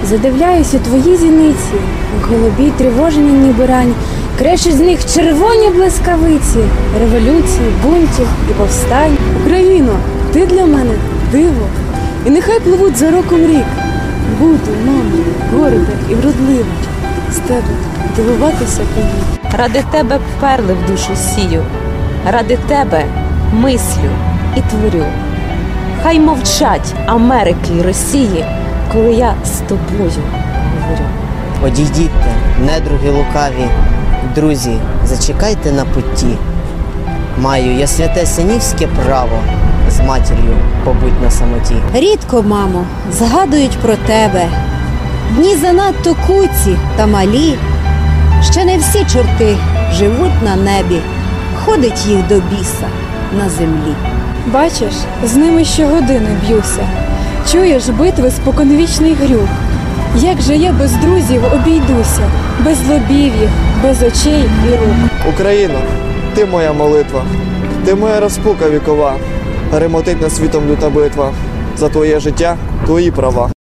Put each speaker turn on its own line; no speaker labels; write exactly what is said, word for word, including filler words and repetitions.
Задивляюсь у твої зіниці, голубі тривожені ніби рані, крещуть з них червоні блискавиці, революції, бунтів і повстань.
Україно, ти для мене диво, і нехай пливуть за роком рік. Буду, мамо, горда і вродлива, з тебе дивуватися повік.
Ради тебе перли в душу сію, ради тебе мислю і творю. Хай мовчать Америки й Росії, коли я з тобою говорю.
Одійдітте, недруги лукаві, друзі, зачекайте на путі. Маю я святе синівське право з матір'ю побудь на самоті.
Рідко, мамо, згадують про тебе. Дні занадто куці та малі. Ще не всі чорти живуть на небі. Ходить їх до біса на землі.
Бачиш, з ними щогодини б'юся. Чуєш битви споконвічний грюк. Як же я без друзів обійдуся, без лобів їх, без очей і рук.
Україно, ти моя молитва, ти моя розпука вікова. Перемотить над світом люта битва. За твоє життя, твої права.